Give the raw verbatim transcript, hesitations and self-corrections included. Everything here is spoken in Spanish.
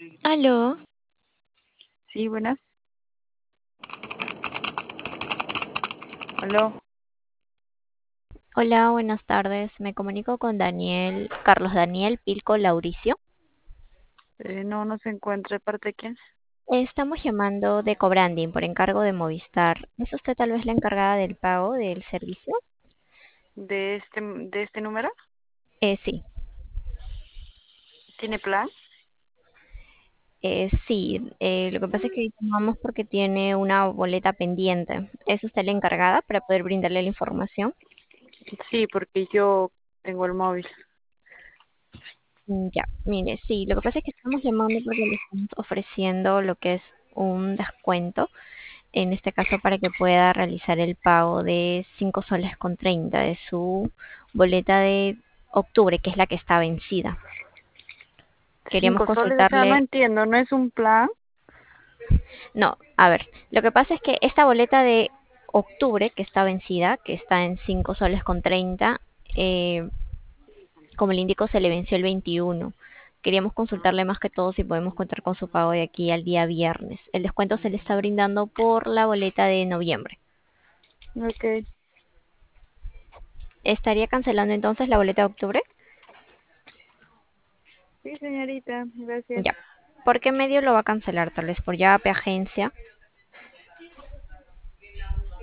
Aló, Sí, buenas. Aló. hola, buenas tardes. Me comunico con Daniel, Carlos Daniel Pilco Lauricio. Eh, no, no se encuentra. ¿De parte de quién? Estamos llamando de Cobranding por encargo de Movistar. ¿Es usted tal vez la encargada del pago del servicio? ¿De este, de este número? Eh, sí, ¿Tiene plan? eh, sí. Eh, lo que pasa es que llamamos porque tiene una boleta pendiente. ¿Es usted la encargada para poder brindarle la información? Sí, porque yo tengo el móvil. Mm, Ya, mire, sí, lo que pasa es que estamos llamando porque le estamos ofreciendo lo que es un descuento, en este caso para que pueda realizar el pago de cinco soles con treinta de su boleta de octubre, que es la que está vencida. Queríamos Cinco soles, o sea, no consultarle, entiendo. ¿No es un plan? no, a ver, lo que pasa es que esta boleta de octubre que está vencida, que está en cinco soles con treinta, eh, como le indico, se le venció el veintiuno. Queríamos consultarle más que todo si podemos contar con su pago de aquí al día viernes. El descuento se le está brindando por la boleta de noviembre. Ok. ¿Estaría cancelando entonces la boleta de octubre? Sí, señorita. Gracias. Ya. ¿Por qué medio lo va a cancelar? Tal vez por Yape, agencia.